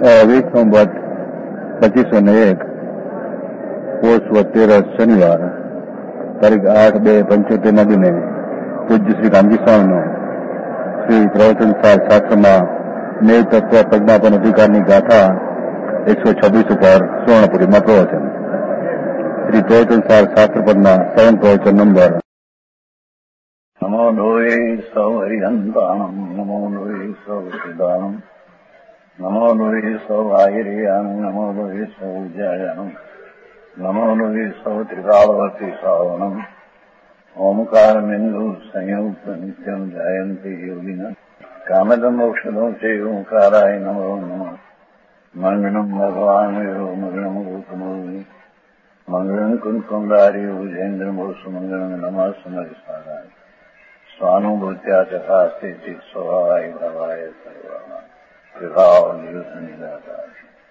20 સંવત 2501 પોષ 13 શનિવાર તારીખ 8/2/75 દિને પૂજ્ય શ્રી રામજી સ્વામીનું શ્રી પ્રવચન શાસ્ત્રમાં નેવ તત્વ પ્રજ્ઞાપન અધિકારની ગાથા 126 ઉપર સુવર્ણપુરીમાં પ્રવચન. શ્રી પ્રવચન શાસ્ત્ર પદના સવન પ્રવચન નંબર. નમો લોહે સૌ હરિહંતાણમ, નમો લોહે સૌ સિદ્ધાણમ, નમો લોહે સૌ આયર્યાણમ, નમો લોહે સૌ જયાણમ, નમો લોહે સૌ ત્રિકાળવતી શ્રાવણમ, ઓમકારમેન્દુ સંયુક્ત નિત્યમ જાયંતી યોગિના કામદમ મોક્ષદો છે ઓંકારાય નમો નમઃ. મંગળમ ભગવાન મંગળમ ગૌતમોની મંગળમ કુંકુંડારી ભુજેન્દ્ર મોસુ મંગળમ નમઃ સમરિસ્વારાય સ્વાનુભૂત્યા ચકાસ્તે ચિત સ્વભાવાય ભવાય સર્વમાં વિભાવ નિયુત નિરાકાર.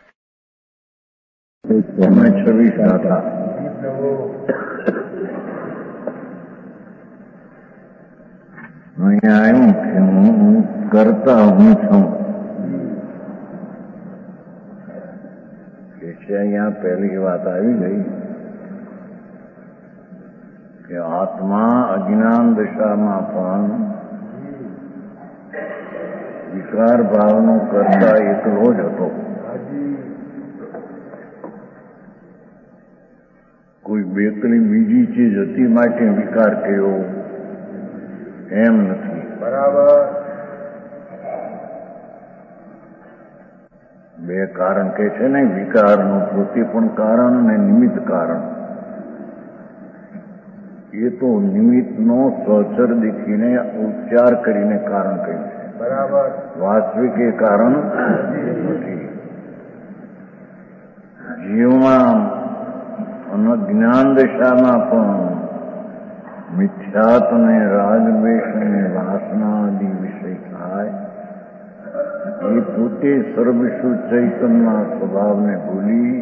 26 ગાથા. અહીંયા આવ્યું કે હું કરતા હું છું કે છે. અહીંયા પહેલી વાત આવી ગઈ કે આત્મા અજ્ઞાન દશામાં પણ વિકાર ભાવનો કરતા એકલો જ હતો. કોઈ બેકલી બીજી ચીજ હતી માટે વિકાર થયો એમ નથી. બરાબર. બે કારણ કે છે ને વિકારનું, પોતે પણ કારણ અને નિમિત્ત કારણ. એ તો નિમિત્તનો સહચર દેખીને ઉપચાર કરીને કારણ કહ્યું છે. બરાબર. વાસ્તવિક એ કારણ નથી. જીવમાં અને જ્ઞાન દશામાં પણ મિથ્યાત્વ ને રાગદ્વેષ અને વાસના આદિ વિષય થાય. એ પોતે સર્વવિશ્વ ચૈતન્યના સ્વભાવને ભૂલી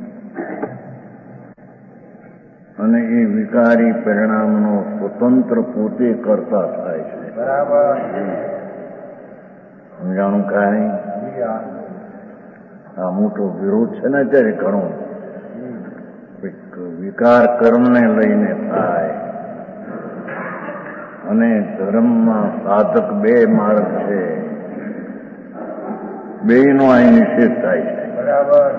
અને એ વિકારી પરિણામનો સ્વતંત્ર પોતે કરતા થાય છે. બરાબર. સમજાણું કાંઈ? આ મોટો વિરોધ છે ને અત્યારે ઘણો. વિકાર કર્મને લઈને થાય અને ધર્મમાં સાધક બે માર્ગ છે, બેયનો અહીં નિષેધ થાય છે. બરાબર.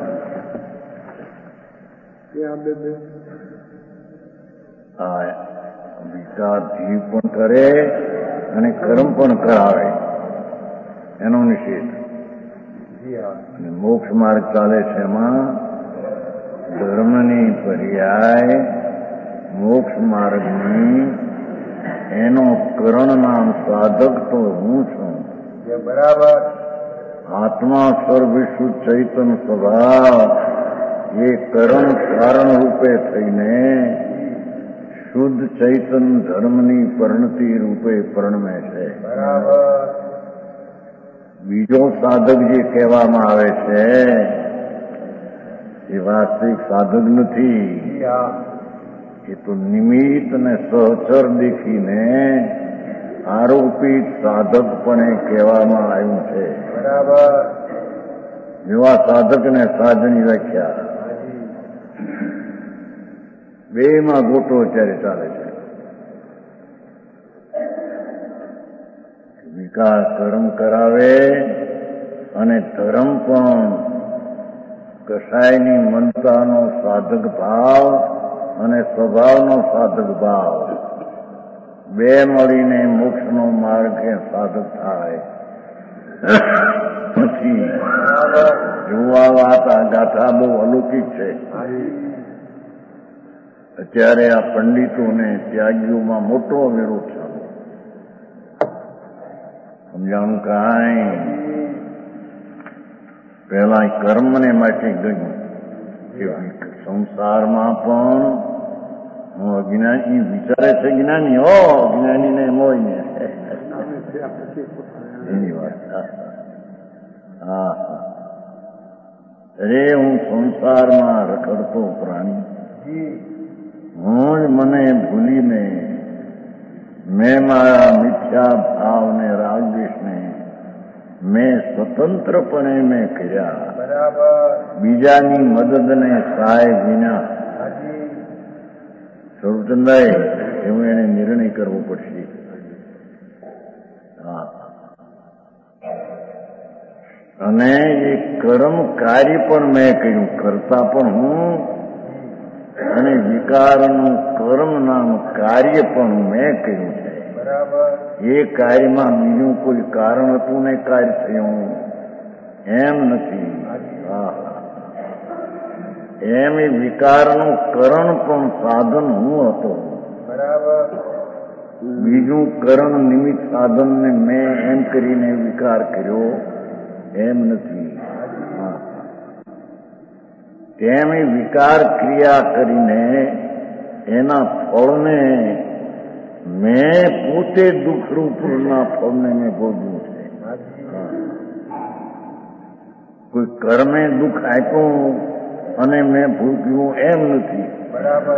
આ વિકાર જીવ પણ કરે અને કર્મ પણ કરાવે, એનો નિષેધ. અને મોક્ષ માર્ગ ચાલે છે, એમાં ધર્મની પર્યાય મોક્ષ માર્ગની એનો કરણ નામ સાધક તો હું છું. બરાબર. આત્મા સર્વવિશ્વ ચૈતન્ય સ્વભાવ એ કરણ કારણ રૂપે થઈને શુદ્ધ ચૈતન્ય ધર્મની પરિણતિ રૂપે પરિણમે છે. બરાબર. બીજો સાધક જે કહેવામાં આવે છે એ વાસ્તવિક સાધક નથી. એ તો નિમિત્ત અને સહચર દેખીને આરોપિત સાધકપણે કહેવામાં આવ્યું છે. બરાબર. એવા સાધકને સાધની વ્યાખ્યા. બેમાં ગોટો અત્યારે ચાલે છે. વિકાસ કર્મ કરાવે અને ધર્મ પણ કસાયની મનતાનો સાધક ભાવ અને સ્વભાવનો સાધક ભાવ બે મળીને મોક્ષનો માર્ગ સાધક થાય. પછી જોવા વાત આ ગાથા બહુ અલૌકિક છે. અત્યારે આ પંડિતોને ત્યાગીઓમાં મોટો વિરોધ છે. સમજાણું કાંઈ? પહેલા કર્મને માટે ગયું કે સંસારમાં પણ હું અજ્ઞાની વિચારે છે. જ્ઞાની હો, જ્ઞાનીને મોય ને એની વાત. હા, અરે હું સંસારમાં રખડતો પ્રાણી, હું જ મને ભૂલીને મેં મારા મિથ્યા ભાવને રાગદ્વેષને મેં સ્વતંત્રપણે મેં કર્યા, બરાબર. બીજાની મદદને સહાય વિના. હાજી. સ્વરૂપચંદાએ એવું એને નિર્ણય કરવો પડશે. હા. અને એ કર્મ કાર્ય પણ મેં કર્યું, કરતા પણ હું, અને વિકારનું કર્મ નામ કાર્ય પણ મેં કર્યું છે. બરાબર. એ કાર્યમાં બીજું કોઈ કારણ હતું ને કાર્ય થયું એમ નથી. એમ એ વિકારનું કરણ પણ સાધન હું હતો. બરાબર. બીજું કરણ નિમિત્ત સાધનને મેં એમ કરીને વિકાર કર્યો એમ નથી. તેમ એ વિકાર ક્રિયા કરીને એના ફળને મેં પોતે દુઃખરૂપના ફળને મેં ભોગવ્યું છે. કોઈ કર્મે દુઃખ આપ્યું અને મેં ભોગવ્યું એમ નથી. બરાબર.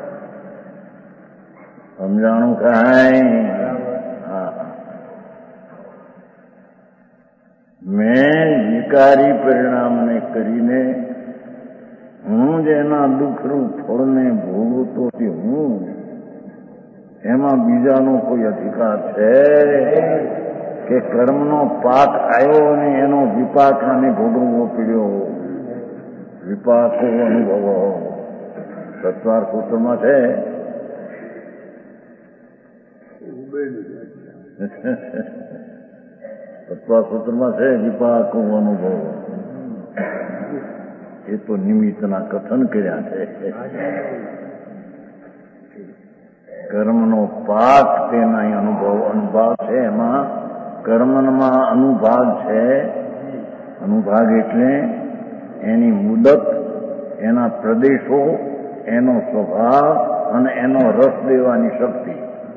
સમજાણું કાંઈ? હા. મેં વિકારી પરિણામને કરીને હું જેના દુઃખરૂપ ફળને ભોગવતો તે હું, એમાં બીજાનો કોઈ અધિકાર છે કે કર્મનો પાક આવ્યો અને એનો વિપાક મને ભોગવવો પડ્યો? વિપાકો અનુભવો સત્વાર સૂત્રમાં છે. સત્વાર સૂત્રમાં છે વિપાકો અનુભવો. એ તો નિમિત્તના કથન કર્યા છે. કર્મનો પાક તેના અનુભાગ છે. એમાં કર્મમાં અનુભાગ છે. અનુભાગ એટલે એની મુદત, એના પ્રદેશો, એનો સ્વભાવ અને એનો રસ દેવાની શક્તિ.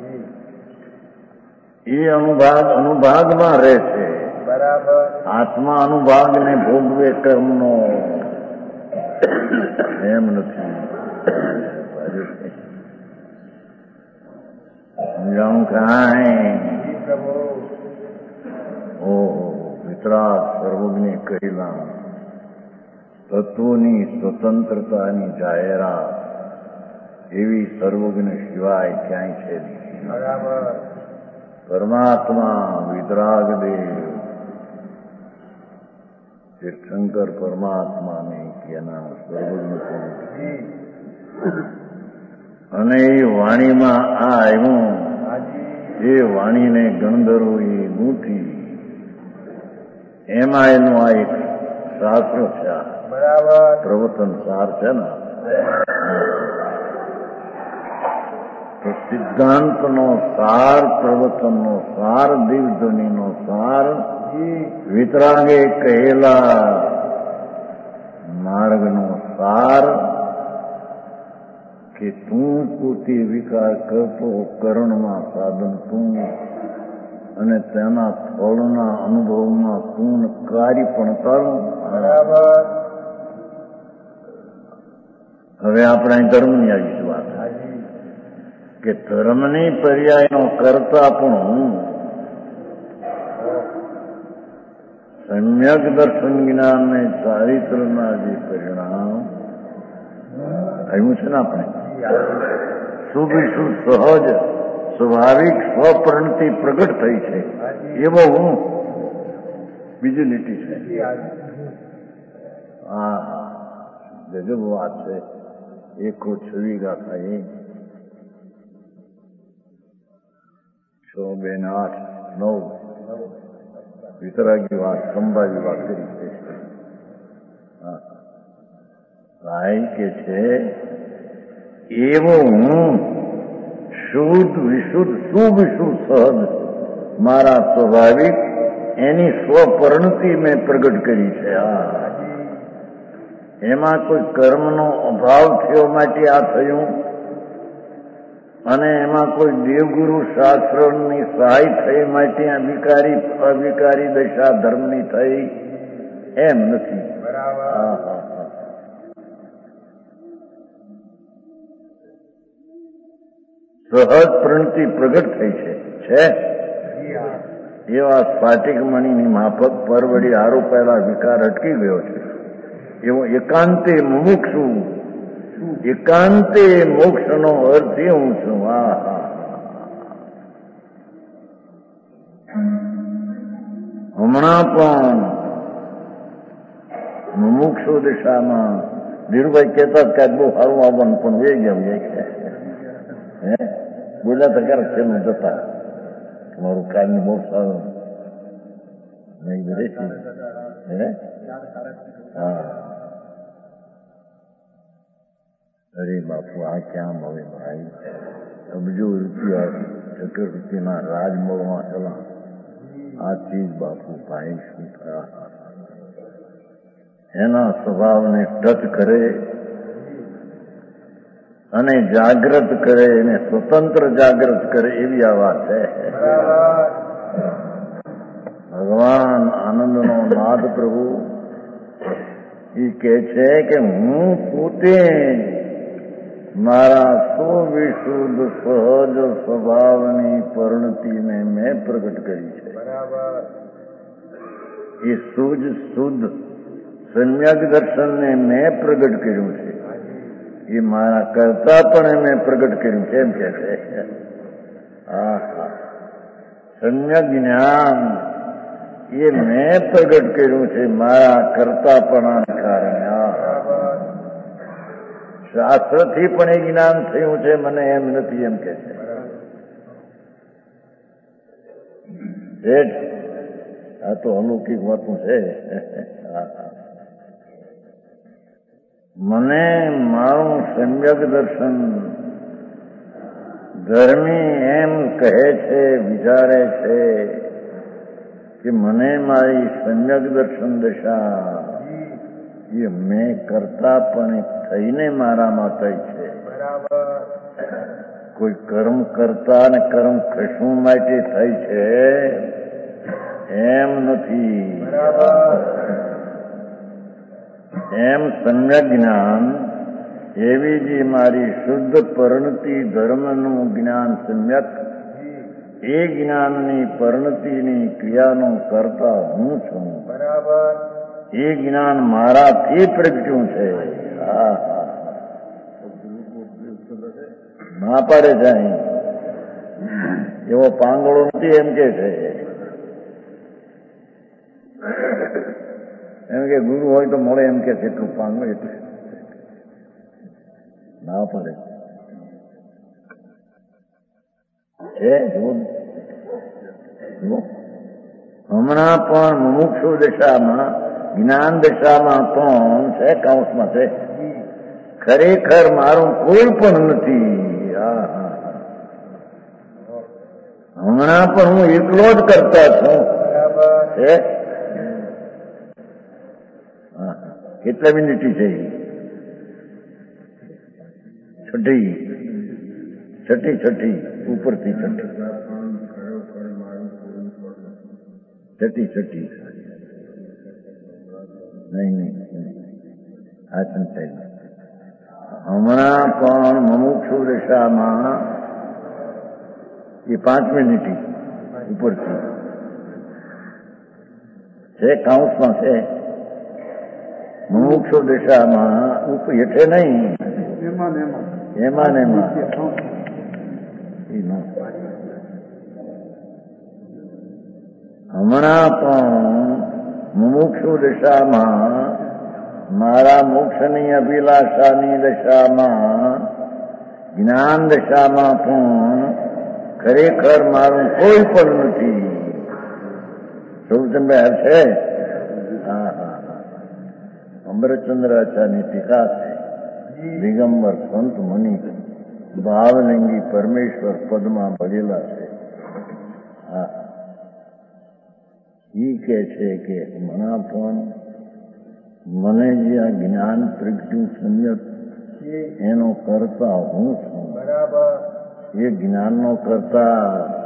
એ અનુભાગમાં રહે છે. બરાબર. આત્મા અનુભાગને ભોગવે કર્મનો એમ નથી. સમજાણું કાંઈ? ઓહો, વિતરાગ સર્વજ્ઞે કહેલા તત્વોની સ્વતંત્રતાની જાહેરાત એવી સર્વજ્ઞ સિવાય ક્યાંય છે નહીં. બરાબર. પરમાત્મા વિતરાગદેવ તીર્થંકર પરમાત્માને એના સર્વજ્ઞ અને એ વાણીમાં આ આવ્યું. એ વાણીને ગણધરો એ ગૂંથી એમાં એનું આ એક શાસ્ત્ર છે. બરાબર. પ્રવચન સાર છે ને. તો સિદ્ધાંતનો સાર, પ્રવચનનો સાર, દિવ્યધ્વનિનો સાર, વિતરાગે કહેલા માર્ગનો સાર કે તું પોતે વિકાર કરતો કરણમાં સાધન તું અને તેના ફળના અનુભવમાં તું કાર્ય પણ તારું. બરાબર. હવે આપણે ધર્મની આવી વાત કે ધર્મની પર્યાયનો કરતા પણ હું. સમ્યક દર્શન જ્ઞાન ને ચારિત્રના જે પરિણામ આવ્યું છે ને આપણે શુભ શુભ સહજ સ્વાભાવિક સ્વપ્રણતિ પ્રગટ થઈ છે એવો હું બીજી લીટી છે. હા, ગજબ વાત છે. 126 ગાથા એ 6, 2, 8, 9 વિતરાગી વાત, સંભાવી વાત કરી છે. ભાઈ કે છે એવો હું શુદ્ધ વિશુદ્ધ શુભ શુદ્ધ સહજ મારા સ્વાભાવિક એની સ્વપરણતિ મેં પ્રગટ કરી છે. એમાં કોઈ કર્મનો અભાવ થયો માટે આ થયું અને એમાં કોઈ દેવગુરુ શાસ્ત્રની સહાય થઈ માટે અવિકારી દશા ધર્મની થઈ એમ નથી. સહજ પ્રણતિ પ્રગટ થઈ છે. એવા સ્ફાટિક મણીની માફક પરવડી હારું પહેલા વિકાર અટકી ગયો છે. એવો એકાંતે મુમુક્ષુ, એકાંતે મોક્ષનો અર્થ એ હું છું. હમણાં પણ મુમુક્ષુ દિશામાં ધીરુભાઈ કહેતા કે બહુ સારું આવવાનું પણ વે ગયા હે બોલ્યા તો ક્યારેક છેલ્લું જતા તમારું કાલનું બહુ સારું નહીં બરે હે હા. અરે બાપુ આ ક્યાં મળે ભાઈ, અબજો રૂપિયા ચક્રવર્તીના રાજમોળમાં ચલા આ ચીજ બાપુ ભાઈ શું થયા. એના સ્વભાવને ટચ કરે અને જાગૃત કરે એને સ્વતંત્ર જાગૃત કરે એવી આ વાત છે. ભગવાન આનંદનો નાદ પ્રભુ એ કહે છે કે હું પોતે મારા સુવિશુદ્ધ સહજ સ્વભાવની પરિણતિને મેં પ્રગટ કરી છે. એ શુદ્ધ સમ્યક દર્શનને મેં પ્રગટ કર્યું છે. એ મારા કરતા પણ મેં પ્રગટ કર્યું છે એમ કે છે. સમ્યક જ્ઞાન એ મેં પ્રગટ કર્યું છે મારા કરતાપણાને કારણે. શાસ્ત્રથી પણ એ જ્ઞાન થયું છે મને એમ નથી એમ કે છે. આ તો અલૌકિક વાતું છે. મને મારું સમ્યક દર્શન ધર્મી એમ કહે છે, વિચારે છે કે મને મારી સમ્યક દર્શન દશા એ મેં કરતા પણ થઈને મારામાં થઈ છે. કોઈ કર્મ કરતા ને કર્મ ખસવું માટે થઈ છે એમ નથી. એમ સમ્યક જ્ઞાન એવી જ મારી શુદ્ધ પરિણતિ ધર્મનું જ્ઞાન સમ્યક એ જ્ઞાનની પરિણતિની ક્રિયાનું કરતા હું છું. એ જ્ઞાન મારાથી પ્રગટ્યું છે. ના પાડે છે એવો પાંગળો નથી એમ કે છે. એમ કે ગુરુ હોય તો મળે એમ કે છે એટલું પાંગો એટલે ના પડે છે. હમણાં પણ મુમુક્ષુ દશામાં જ્ઞાન દશામાં પણ છે કાંસમાં છે. ખરેખર મારું કોઈ પણ નથી. હમણાં પણ હું એકલો જ કરતા છું. કેટલા મિનિટી છે? છઠ્ઠી ઉપરથી છઠ્ઠી નહીં આ સંચાઈ. હમણાં પણ મુમુક્ષુ દશામાં એ 5 મિનિટી ઉપરથી છે કાઉન્સમાં છે. મુમુક્ષુ દશામાં હેઠે નહીં એમાં ને એમાં હમણાં પણ મુમુક્ષુ દશામાં મારા મોક્ષની અભિલાષાની દશામાં જ્ઞાન દશામાં પણ ખરેખર મારું કોઈ પણ નથી. શોભચંદ્ર છે. અમરચંદ્રાચાર્યની ટીકા છે. દિગંબર સંત મુનિ ભાવલિંગી પરમેશ્વર પદમાં ભરેલા છે. ઈ કે છે કે હમણાં પણ મને જે આ જ્ઞાન પ્રગટ્યું સમ્યક એનો કરતા હું છું. એ જ્ઞાનનો કરતા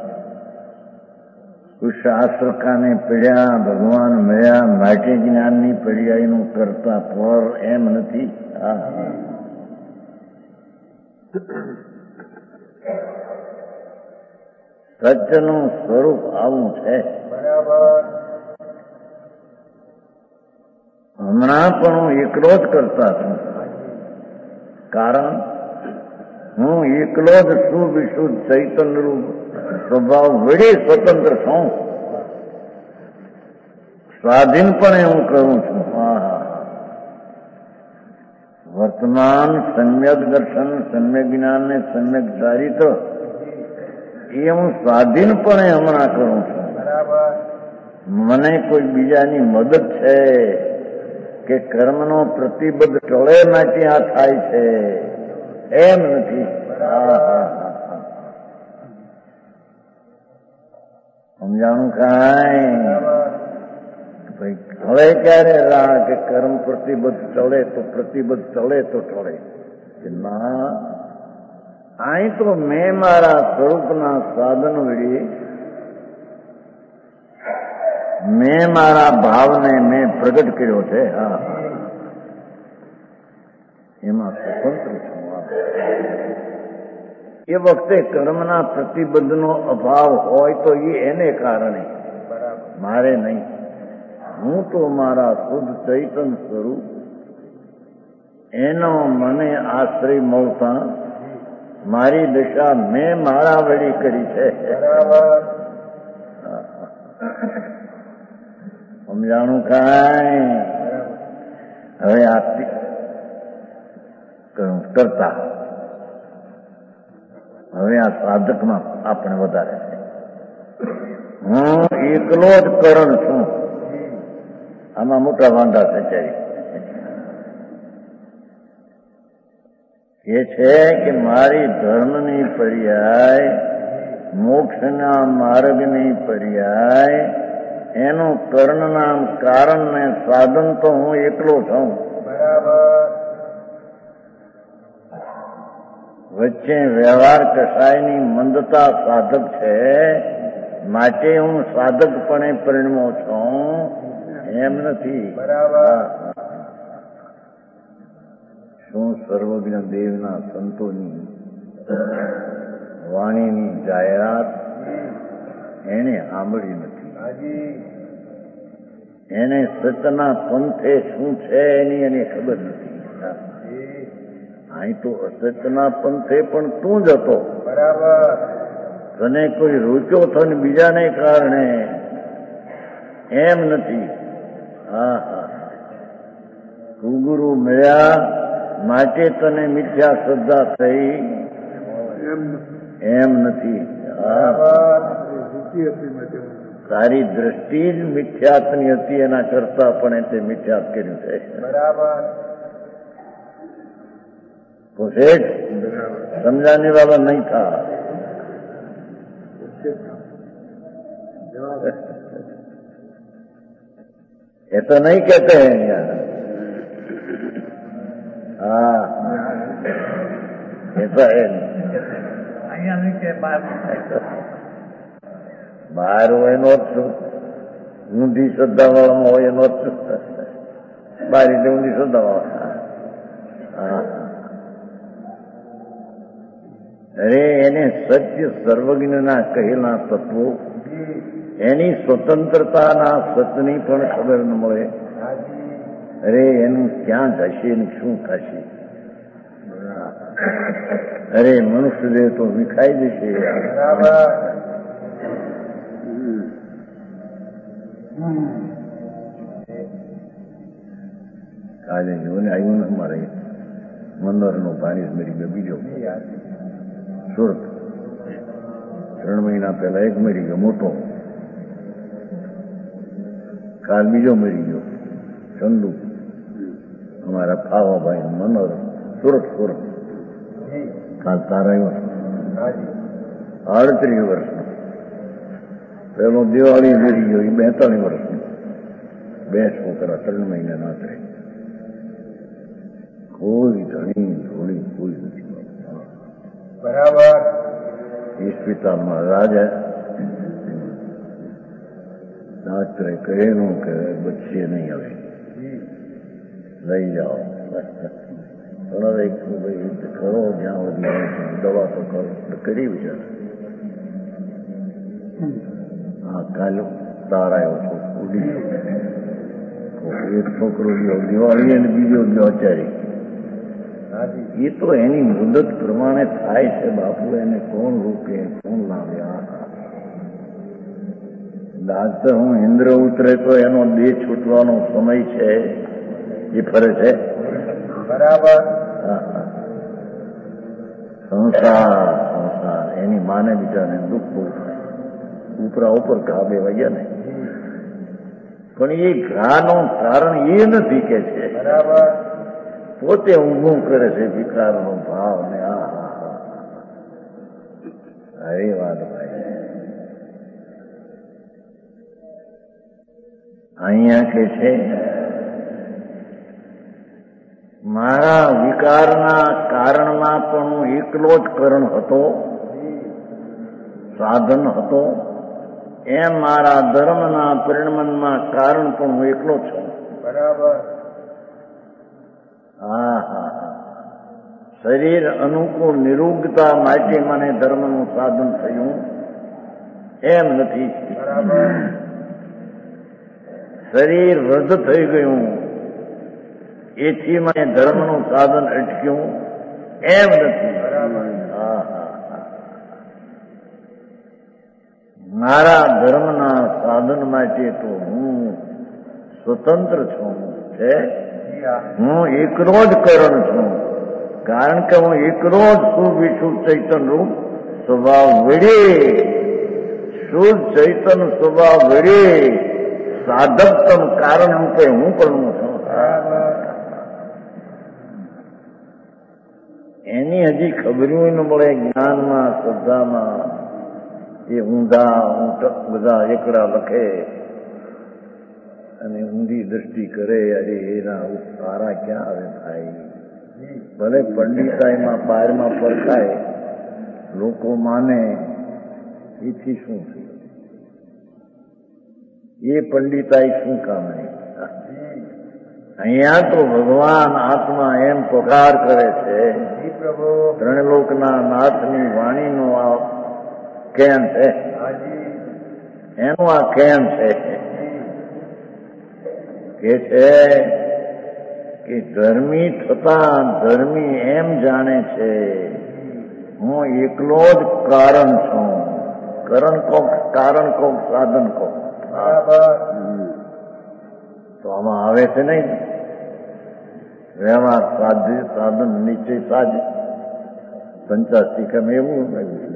શાસ્ત્ર કાને પડ્યા ભગવાન મળ્યા માટે જ્ઞાનની પર્યાયનું કરતા પર એમ નથી. સત્યનું સ્વરૂપ આવું છે. બરાબર. હમણાં પણ હું એકલો જ કરતા છું, કારણ હું એકલો જ શુભ ચૈતન્ય રૂપ સ્વભાવ વળી સ્વતંત્ર છું, સ્વાધીનપણે હું કરું છું. વર્તમાન સમ્યક દર્શન, સમ્યક જ્ઞાન ને સમ્યક ચારિત્ર એ હું સ્વાધીનપણે હમણાં કરું છું. બરાબર. મને કોઈ બીજાની મદદ છે કે કર્મનો પ્રતિબદ્ધ ટળે માટે આ થાય છે એમ નથી. સમજાણું કાંઈ? ભાઈ ટળે ક્યારે રાહ કે કર્મ પ્રતિબદ્ધ ટળે તો ટળે કે ના, અહીં તો મેં મારા સ્વરૂપના સાધન વળી મેં મારા ભાવને મેં પ્રગટ કર્યો છે. હા, એમાં સ્વતંત્ર છું. એ વખતે કર્મના પ્રતિબદ્ધનો અભાવ હોય તો એને કારણે, મારે નહીં. હું તો મારા શુદ્ધ ચૈતન સ્વરૂપ એનો મને આશ્રય મળતા મારી દશા મેં મારા વળી કરી છે. સમજાણું કાંઈ? હવે આ કરતા હવે આ સાધકમાં આપણે વધારે છે. હું એકલો જ કરણ છું. આમાં મોટા વાંધા સચાઈ એ છે કે મારી ધર્મની પર્યાય, મોક્ષના માર્ગની પર્યાય, એનું કર્ણના કારણ ને સાધન તો હું એકલો છું. વચ્ચે વ્યવહાર કસાયની મંદતા સાધક છે, માટે હું સાધકપણે પરિણમો છું એમ નથી. શું સર્વજ્ઞ દેવના સંતોની વાણીની જાહેરાત એને સાંભળી નથી. એને સતના પંથે શું છે એની એને ખબર નથી. અહીં તો અસતના પંથે પણ તું જ હતો. તને કોઈ રૂચો થઈને બીજાને કારણે એમ નથી. ગુરુ મળ્યા માટે તને મિથ્યા શ્રદ્ધા થઈ એમ નથી. તારી દ્રષ્ટિ જ મિથ્યાત્વની હતી, એના કરતા પણ તે મિથ્યાત કર્યું છે. तो सेठ समझाने वाला नहीं था. ये तो नहीं कहते हैं यार. हाँ, ये तो है. બહાર હોય એનો અર્થ શું? ઊંધી શ્રદ્ધા વાળામાં હોય એનો અર્થ શું? બહાર એટલે ઊંધી શ્રદ્ધા વાળા. હા, અરે એને સત્ય સર્વજ્ઞના કહેલા તત્વો એની સ્વતંત્રતાના સતની પણ ખબર ન મળે. અરે એનું ક્યાં થશે ને શું થશે? અરે મનુષ્ય દેહ તો વિખાઈ જશે. કાલે જોને આવ્યું ને અમારે મંદરનો પાણી મેરી ગયો બીજો સુરત 3 મહિના પહેલા એક મરી ગયો મોટો, કાલ બીજો મરી ગયો ચંદુ, અમારા ફાવાભાઈ મનોર સુરત કાલ તારા 38 વર્ષનો. પેલો દિવાળી મરી ગયો એ 42 વર્ષનો. 2 છોકરા 3 મહિના ના થાય. કોઈ ધણી ધોળી કોઈ નથી. બરાબર. ઈસ્પિતા મહારાજ ડોક્ટરે કહેલું કે બચશે નહીં, હવે લઈ જાઓ. પણ હવે કરો જ્યાં સુધી દવા તો કરો કરી વિચાર. હા, તારાયો છો ઉડી એક છોકરો ગયો દિવાળી અને બીજો ગયો આચાર્ય. એ તો એની મુદત પ્રમાણે થાય છે બાપુ, એને કોણ રોકે કોણ લાવ્યા. દાંત હું ઇન્દ્ર ઉતરે તો એનો દેહ છૂટવાનો સમય છે, એ ફરે છે બરાબર. સંસાર એની માને બિચારાને દુઃખ બહુ થાય. ઉપરા ઉપર ઘા બે વાગ્યા ને, પણ એ ઘાનું કારણ એ નથી કે છે બરાબર. પોતે ઊંઘું કરે છે વિકારનો ભાવ ને. અરે વાત ભાઈ, અહીંયા કે છે મારા વિકારના કારણમાં પણ હું એકલો જ કરણ હતો, સાધન હતો, એમ મારા ધર્મના પરિણમનમાં કારણ પણ હું એકલો છું. બરાબર. શરીર અનુકૂળ નિરોગતા માટે મને ધર્મનું સાધન થયું એમ નથી. બરાબર. શરીર વૃદ્ધ થઈ ગયું એથી મને ધર્મનું સાધન અટક્યું એમ નથી. મારા ધર્મના સાધન માટે તો હું સ્વતંત્ર છું છે. હું એકલો જ કરણ છું, કારણ કે હું એકલો જ શુભ વિશુભ ચૈતન રૂપ સ્વભાવ વડે, શુદ્ધ ચૈતન સ્વભાવ વડે સાધકતમ કારણ રૂપે હું પણ છું. એની હજી ખબર્યું ન મળે જ્ઞાનમાં શ્રદ્ધામાં. એ ઊંધા બધા એકડા લખે અને ઊંધી દ્રષ્ટિ કરે. અરે એના સારા ક્યાં આવે ભાઈ? ભલે પંડિતાઈમાં બારમાં પરખાય, લોકો માને, એથી શું થયું? એ પંડિતાઈ શું કામની? અહીંયા તો ભગવાન આત્મા એમ પગાર કરે છે, ત્રણ લોકના નાથની વાણીનો આ કેમ છે, એનું આ કેમ છે કે છે કે ધર્મી થતા ધર્મી એમ જાણે છે હું એકલો જ કારણ છું. કરણ કોક, કારણ કોક, સાધન કોક. તો આમાં આવે છે નહીં વ્યવહાર સાધન નિશ્ચય સાજ પંચાસ્તિકમ એવું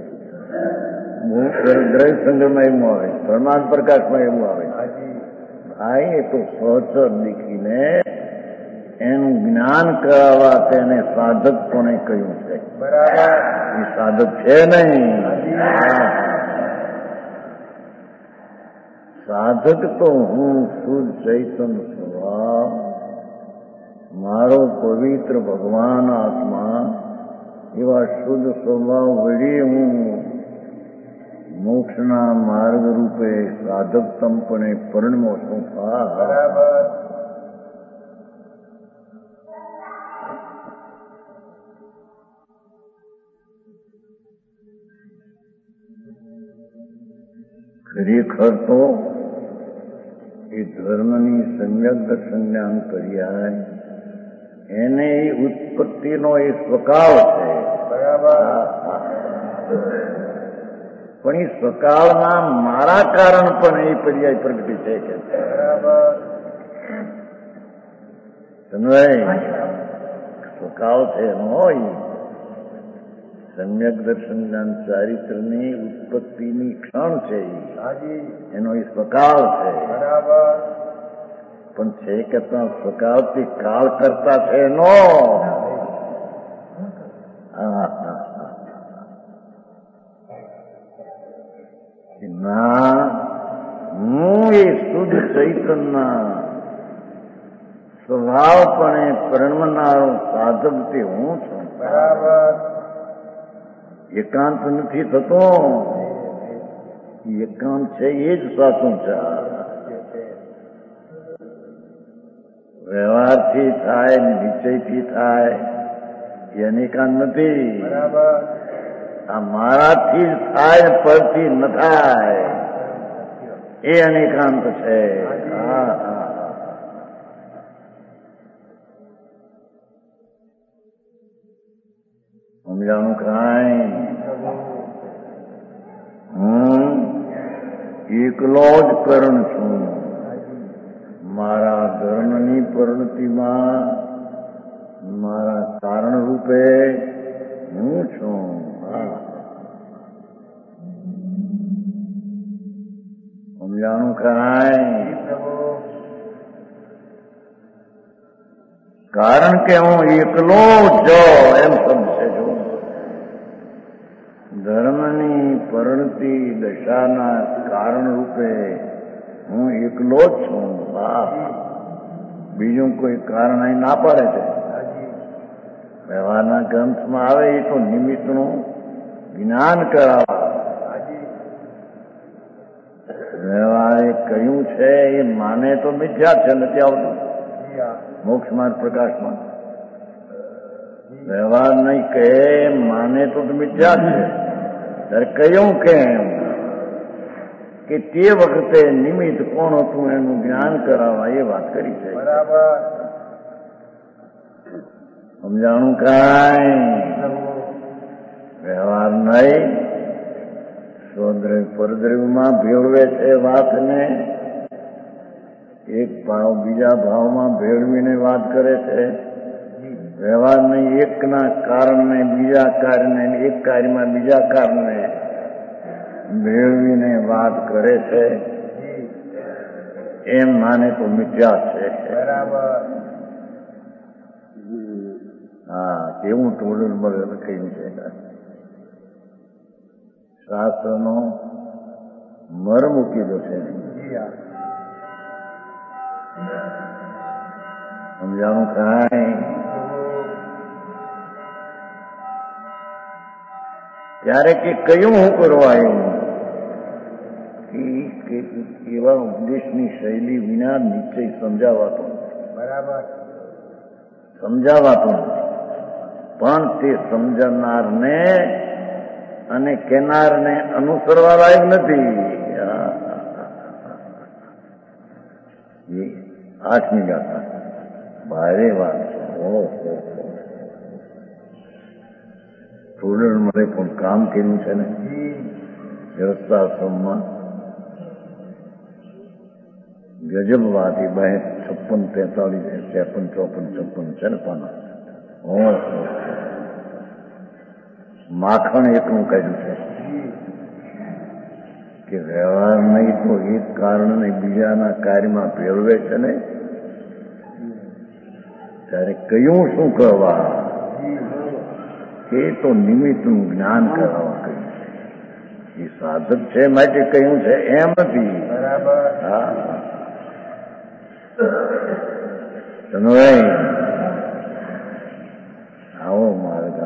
દ્રવ્ય સંગ્રહમાં એવું આવે, પરમાન પ્રકાશમાં એવું આવે. ભાઈ એ તો સહચર દીખીને એનું જ્ઞાન કરાવવા તેને સાધક કોને કહ્યું છે? એ સાધક છે નહીં. સાધક તો હું શુદ્ધ ચૈતન સ્વભાવ, મારો પવિત્ર ભગવાન આત્મા, એવા શુદ્ધ સ્વભાવ વળી હું મોક્ષના માર્ગ રૂપે સાધકતમપણે પરિણમો છું. ખરેખર તો એ ધર્મની સમ્યક દર્શન જ્ઞાન પર્યાય એને એ ઉત્પત્તિનો એ સ્વકાળ છે. પણ એ સ્વકાળમાં મારા કારણ પણ એ પર્યાય પ્રગટી છે કે સ્વકાળ છે એનો હોય. સમ્યક દર્શન જ્ઞાન ચારિત્રની ઉત્પત્તિની ક્ષણ છે, એનો એ સ્વકાળ છે. પણ છે કે ત્યાં સ્વકાળથી કાળ કરતા છે એનો. ના, હું એ શુદ્ધ ચૈતનના સ્વભાવપણે પરિણમનારો સાધક તે હું છું. એકાંત નથી થતો. એકાંત છે એ જ સાચું છે. વ્યવહારથી થાય, નિશ્ચયથી થાય એ અનેકાંત નથી. આ મારાથી જ થાય, પરથી ન થાય. એ અનેકાંત છે. સમજાણું કાંઈ? હું એકલો જ કરણ છું. મારા ધર્મની પરિણતિમાં મારા કારણ રૂપે હું છું. સમજાણું કાંઈ? કારણ કે હું એકલો જ એમ શબ્દ છે. જો ધર્મની પરિણતિ દશાના કારણ રૂપે હું એકલો જ છું. બીજું કોઈ કારણ અહીં ના પાડે છે. વ્યવહારના ગ્રંથમાં આવે એ તો નિમિત્તનું જ્ઞાન કરાવવા. વ્યવહારે કહ્યું છે એ માને તો મિથ્યા છે, નથી આવતું મોક્ષ માર્ગ પ્રકાશમાં. વ્યવહાર નહીં કહે માને તો મિથ્યા છે. ત્યારે કહ્યું કેમ કે તે વખતે નિમિત્ત કોણ હતું એનું જ્ઞાન કરાવવા એ વાત કરી છે. સમજાણું કાંઈ? વ્યવહાર નહીં, સ્વદ્રવ્ય પરદ્રવ્યમાં ભેળવે છે વાતને. એક ભાવ બીજા ભાવમાં ભેળવીને વાત કરે છે. વ્યવહારને એકના કારણને બીજા કાર્યને, એક કાર્યમાં બીજા કારણને ભેળવીને વાત કરે છે. એમ માને તો મિથ્યા છે. હા, કેવું ટોળું કહ્યું છે. શાસ્ત્રનો મર્મ કીધો છે. સમજાણું કાંઈ? ત્યારે કે કયું હું કરવા આવ્યું કે એવા ઉપદેશની શૈલી વિના નિશ્ચય સમજાવાતો સમજાવાતો પણ તે સમજનારને અને કેનારને અનુસરવા લાયક નથી. એ 8મી ગાથા ભારે વાત છે. થોડું મળે પણ કામ કર્યું છે ને વ્યવસ્થાશ્રમમાં. ગજબ વાત. એ 56, 43, 53, 54 છે ને પાના. માખણ એટલું કહ્યું છે કે વ્યવહાર નહીં તો એક કારણને બીજાના કાર્યમાં ફેરવે છે ને, ત્યારે કયું શું કરવા? એ તો નિમિત્તનું જ્ઞાન કરાવવા કહ્યું છે. એ સાધક છે માટે કહ્યું છે એમ નથી. હા, તમે આવો માર્ગ.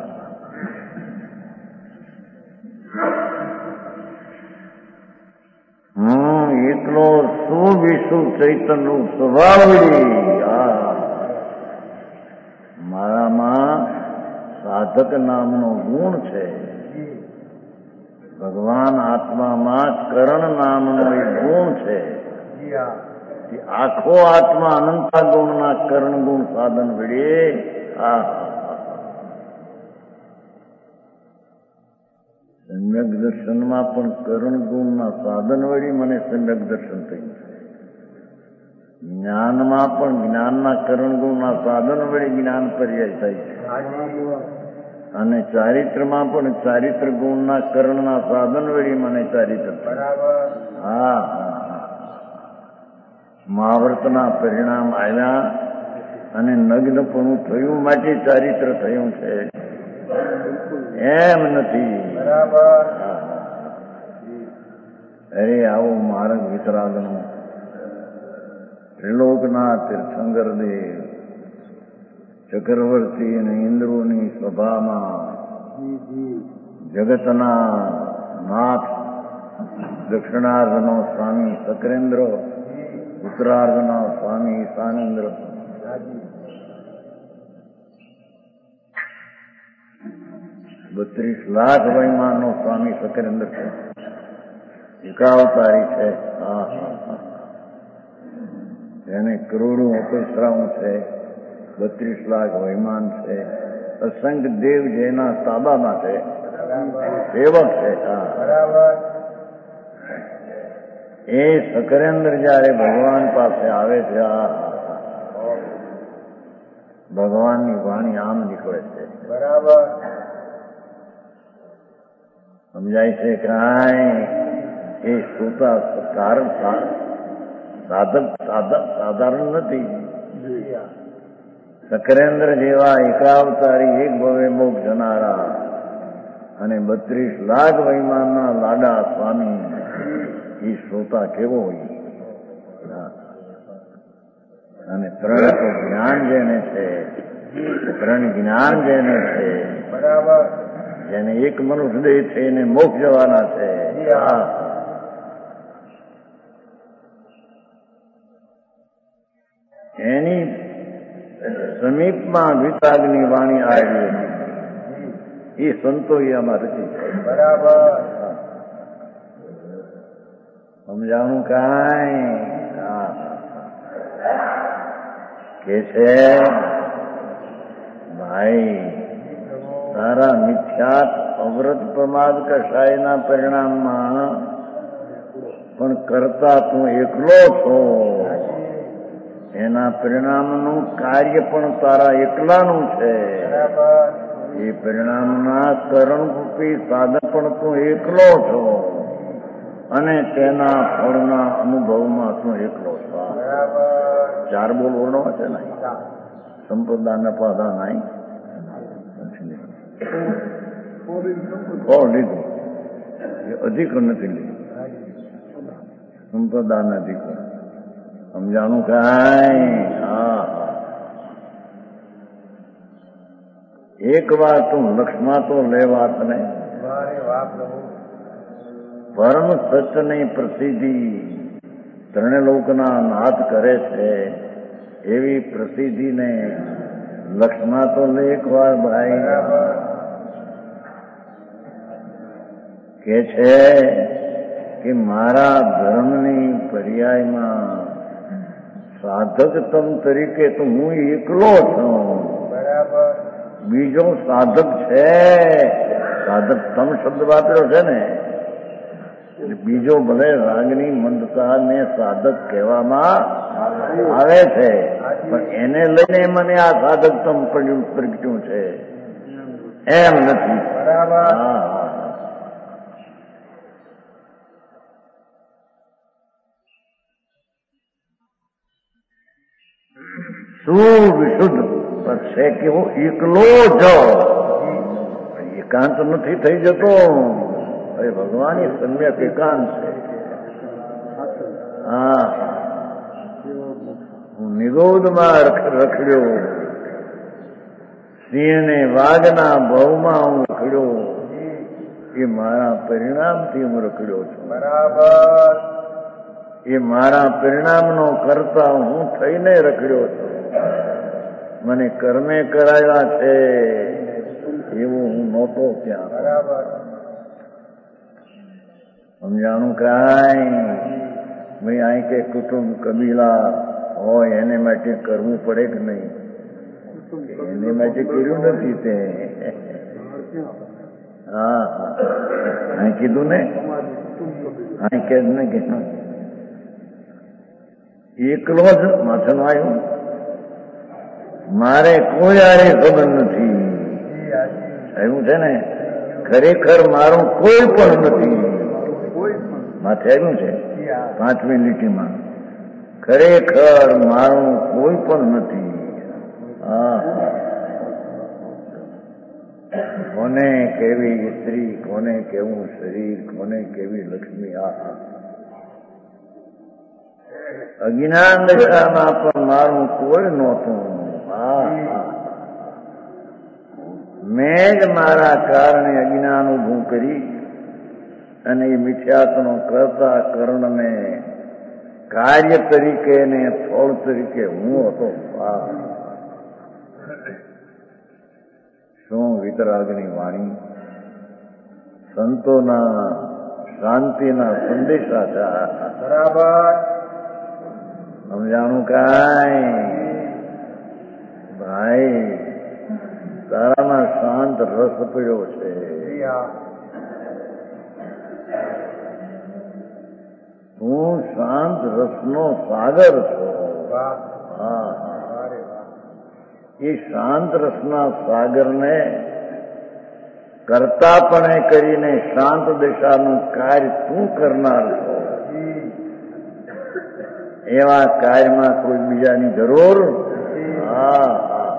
એકલો સુવિશુદ્ધ ચૈતન્યનું સ્વભાવડી મારામાં સાધક નામનો ગુણ છે. ભગવાન આત્મામાં કરણ નામનો એક ગુણ છે. આખો આત્મા અનંતા ગુણના કરણ ગુણ સાધન વડે સમ્યક દર્શનમાં પણ કરણ ગુણના સાધન વળી મને સમ્યક દર્શન થયું છે. જ્ઞાનમાં પણ જ્ઞાનના કરણ ગુણના સાધન વળી જ્ઞાન પર્યાય થાય છે. અને ચારિત્રમાં પણ ચારિત્ર ગુણના કરણના સાધન વળી મને ચારિત્ર. હા, મહાવ્રતના પરિણામ આવ્યા અને નગ્નપણું થયું માટે ચારિત્ર થયું છે, એમ નથી. અરે આવો માર્ગ વિતરાગનો ત્રિલોકના તીર્થંકર દેવ ચક્રવર્તી અને ઇન્દ્રોની સભામાં જગતના નાથ દક્ષિણાર્ધનો સ્વામી સકરેન્દ્ર, ઉત્તરાર્ધનો સ્વામી ઈશાનેન્દ્ર, 32 લાખ વૈમાનનો સ્વામી સકરેન્દ્ર છે. એકાવતારી છે. એને કરોડો અપસરાઓ છે, 32 લાખ વૈમાન છે, અસંખ્ય દેવ જેના તાબામાં છે, સેવક છે. એ સકરેન્દ્ર જયારે ભગવાન પાસે આવે છે, ભગવાનની વાણી આમ નીકળે છે. બરાબર. સમજાય છે કાંઈ? એ શ્રોતા સાધારણ નથી. સકરેન્દ્ર જેવા એકાવતારી એક ભવે મોક્ષ જનારા અને 32 લાખ વૈમાનના લાડા સ્વામી, એ શ્રોતા કેવો હોય? અને 3 તો જ્ઞાન જેને છે, 3 જ્ઞાન જેને છે, બરાબર. જેને એક મનુષ્ય દેહ છે એને મોક્ષ જવાના છે. એની સમીપમાં વિતાગની વાણી આવી હતી. એ સંતો આમાં રચી છે. બરાબર. સમજાણું કાંઈ? કે છે ભાઈ, તારા મિથ્યાત અવ્રત પ્રમાદ કષાયના પરિણામમાં પણ કરતા તું એકલો છો. એના પરિણામનું કાર્ય પણ તારા એકલાનું છે. એ પરિણામના કરણરૂપી સાધન પણ તું એકલો છો અને તેના ફળના અનુભવમાં તું એકલો છો. 4 બોલ વર્ણો છે ને, સંપ્રદાયના પાદા નહીં લીધું, એ અધિક નથી લીધું, સંપ્રદાય અધિક. સમજાણું કાંઈ? એક વાર તું લક્ષ્મા તો લે વાતને. પરમ સત્યની પ્રસિદ્ધિ 3 લોકના નાથ કરે છે, એવી પ્રસિદ્ધિને લક્ષ્મા તો લે એક વાર ભાઈ. કે છે કે મારા ધર્મની પર્યાયમાં સાધક તમ તરીકે તો હું એકલો છું. બરાબર. બીજો સાધક છે. સાધક તમ શબ્દ વાપર્યો છે ને, બીજો ભલે રાગની મંદતા ને સાધક કહેવામાં આવે છે, પણ એને લઈને મને આ સાધક તમ પ્રગટ્યું છે એમ નથી. શું વિશુદ્ધ છે કે હું એકલો જ એકાંત નથી થઈ જતો. અરે ભગવાન એ સમ્યક એકાંત છે. હું નિગોદમાં રખડ્યો, સિંહને વાઘના ભવમાં હું રખડ્યો, એ મારા પરિણામથી હું રખડ્યો છું. બરાબર. એ મારા પરિણામનો કરતા હું થઈને રખડ્યો છું. મને કર્મે કરાવ્યા છે એવું હું નહોતો ત્યાં. બરાબર. સમજાણું કાંઈ? ભાઈ અહીં કે કુટુંબ કબીલા હોય એને માટે કરવું પડે કે નહીં? એને માટે કર્યું નથી તે. અહીં કીધું ને, અહીં કે ને કે એકલો જ માથાનું આવ્યું. મારે કોઈ આરે સંબંધ નથી. એવું છે ને, ખરેખર મારું કોઈ પણ નથી. માથે આવ્યું છે 5મી લીટીમાં, ખરેખર મારું કોઈ પણ નથી. કોને કેવી સ્ત્રી, કોને કેવું શરીર, કોને કેવી લક્ષ્મી. અજ્ઞાન દશામાં પણ મારું કોઈ નહોતું. મેં જ મારા કારણે અજ્ઞાન ઊભું કરી અને એ મિથ્યાત્વનો કરતા કર્ણને કાર્ય તરીકે ને ફળ તરીકે હું હતો. શું વિતરાગની વાણી! સંતોના શાંતિના સંદેશા છે. બરાબર. સમજાણું કાંઈ? ભાઈ તારામાં શાંત રસ પડ્યો છે. તું શાંત રસનો સાગર છો. હા, એ શાંત રસના સાગરને કરતાપણે કરીને શાંત દશાનું કાર્ય તું કરનાર છો. એવા કાર્યમાં કોઈ બીજાની જરૂર. હા,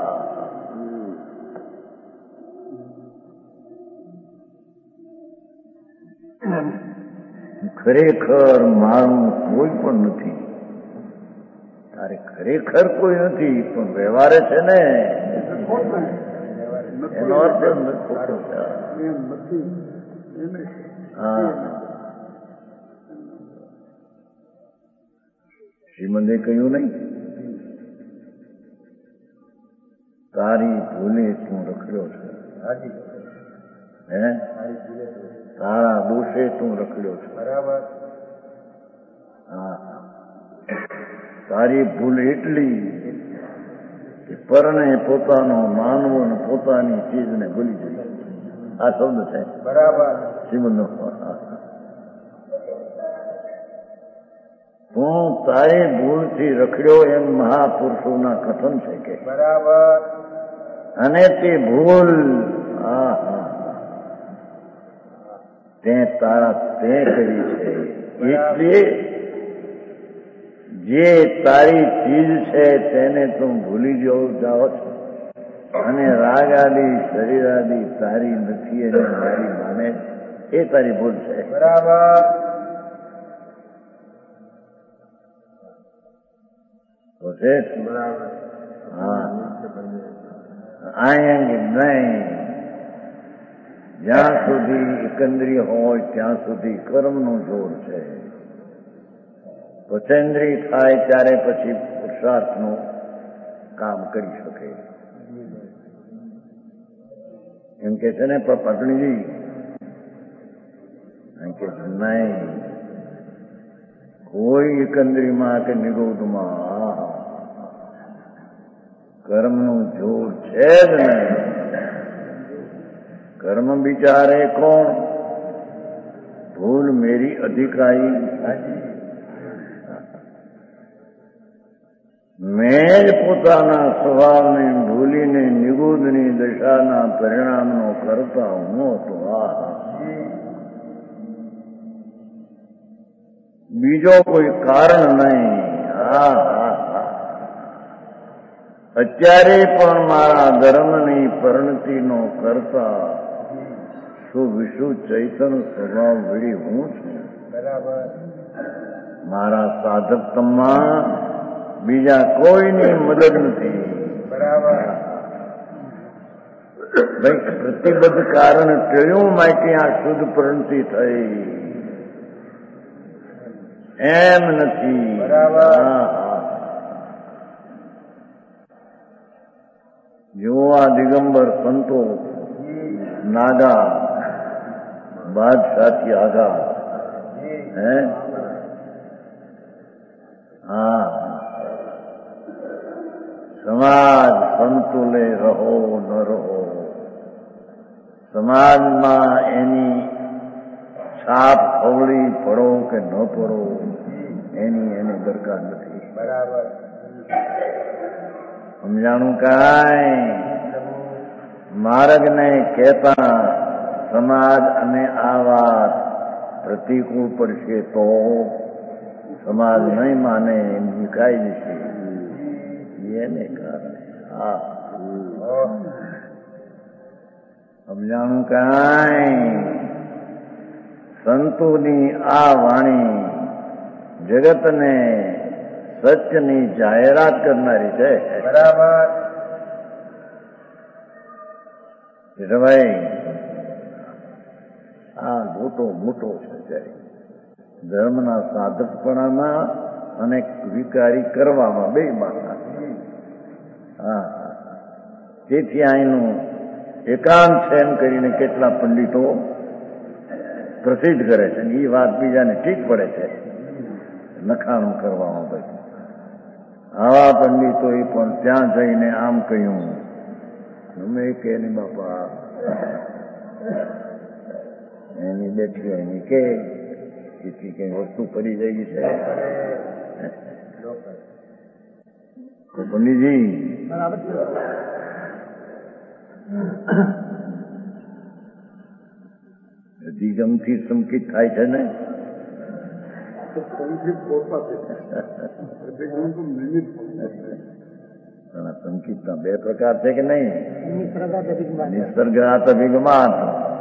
ખરેખર મારું કોઈ પણ નથી. તારે ખરેખર કોઈ નથી, પણ વ્યવહારે છે ને એનો અર્થ ખોટો છે. હા, શ્રીમંદે કહ્યું નહીં, તારી ભૂલે તું રખડ્યો છે. હે, તારા દોષે તું રખડ્યો છે. બરાબર. હા, તારી ભૂલ એટલી કે પરણે પોતાનો માનવો અને પોતાની ચીજને ભૂલી જાય. આ શબ્દ છે. બરાબર. શ્રીમંદનો. તું તારી ભૂલથી રખડ્યો એમ મહાપુરુષોના કથન છે કે. બરાબર. અને તે ભૂલ તે તારા તે કરી છે. એટલે જે તારી ચીજ છે તેને તું ભૂલી જાઓ છો અને રાગ આદિ શરીર આદિ તારી નથી અને મારી માને, એ તારી ભૂલ છે. બરાબર. હા, આયંગ નહીં. જ્યાં સુધી એકંદરી હોય ત્યાં સુધી કર્મનું જોર છે. પચેન્દ્રી થાય ત્યારે પછી પુરુષાર્થનું કામ કરી શકે. એમ કે છે ને પટણીજી, એમ કે નહીં, કોઈ એકંદરીમાં કે નિરોધમાં કર્મનું જોર છે જ નહીં. કર્મ બિચારે કોણ? ભૂલ મેરી અધિકારી. મેં જ પોતાના સ્વભાવને ભૂલીને નિગૂઢની દશાના પરિણામનો કરતા હું હતો. બીજો કોઈ કારણ નહીં. અત્યારે પણ મારા ધર્મની પરિણતિનો કરતા વિશ્વ ચૈતન્ય સ્વભાવ વળી હું છું. બરાબર. મારા સાધકમાં બીજા કોઈની મદદ નથી. બરાબર. ભાઈ પ્રતિબદ્ધ કારણ ટળ્યું માટે આ શુદ્ધ પરિણતિ થઈ એમ નથી. બરાબર. જો આ દિગંબર સંતો નાગા બાદશાહથી આઘા. હે, હા, સમાજ સંતુલે રહો ન રહો, સમાજમાં એની છાપ અવળી પડો કે ન પડો એની એને દરકાર નથી. બરાબર. સમજાણું કાંઈ? માર્ગને કહેતા સમાજ અને આ વાત પ્રતિકૂળ પડશે તો સમાજ નહીં માને, એમ વિકાઈ જશે. એને કારણે સમજાણું કાંઈ? સંતોની આ વાણી જગતને સત્યની જાહેરાત કરનારી છે. બરાબર. ભાઈ આ મોટો છે ધર્મના સાધકપણામાં અને વિકારી કરવામાં બે માના. હા, તેથી અહીંનું એકાંત છે એમ કરીને કેટલા પંડિતો પ્રસિદ્ધ કરે છે. એ વાત બીજાને ઠીક પડે છે લખાણું કરવામાં. પછી આવા પંડિતો એ પણ ત્યાં જઈને આમ કહ્યું, અમે કે નહીં બાપા, એની બેઠી એની કે એથી કઈ વસ્તુ પડી જાય છે. તો પંડિતજી અધિગમથી સંકિત થાય છે ને? સંકિતના બે પ્રકાર છે કે નહીં? નિસર્ગાત અભિગમાત.